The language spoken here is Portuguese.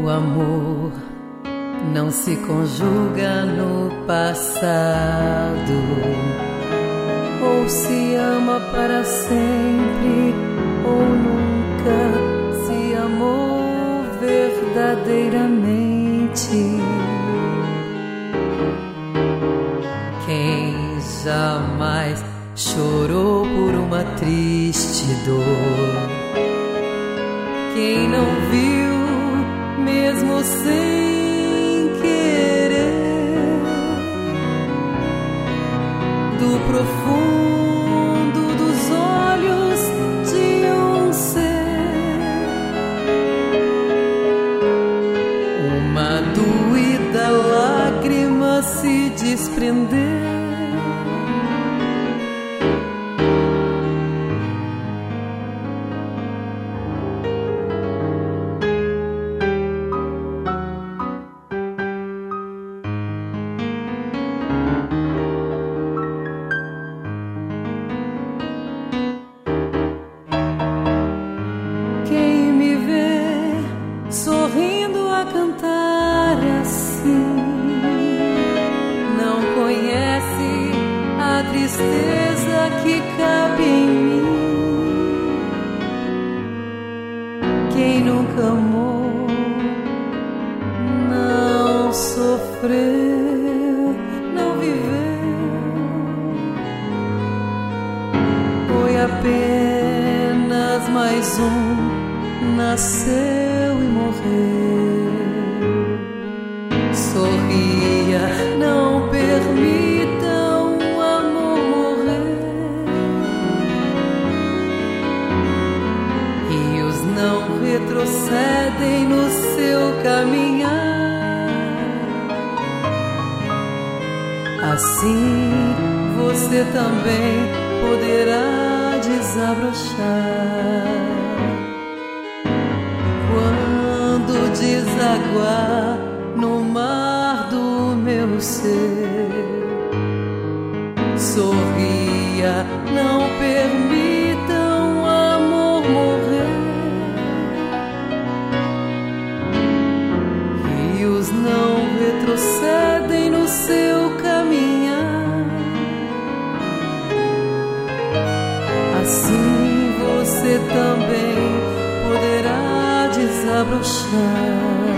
O amor não se conjuga no passado, ou se ama para sempre, ou nunca se amou verdadeiramente. Quem jamais chorou por uma triste dor, quem não viu mesmo sem querer, do profundo dos olhos de um ser, uma doída lágrima se desprender. Sorrindo a cantar assim, não conhece a tristeza que cabe em mim. Quem nunca amou não sofreu, não viveu, foi apenas mais um, nasceu e morreu. Sorria, não permita o amor morrer. Rios não retrocedem no seu caminhar. Assim você também poderá desabrochar quando desaguar no mar do meu ser. Sorria, não permita o amor morrer. Rios não retrocedem no seu caminhar. Assim você também poderá desabrochar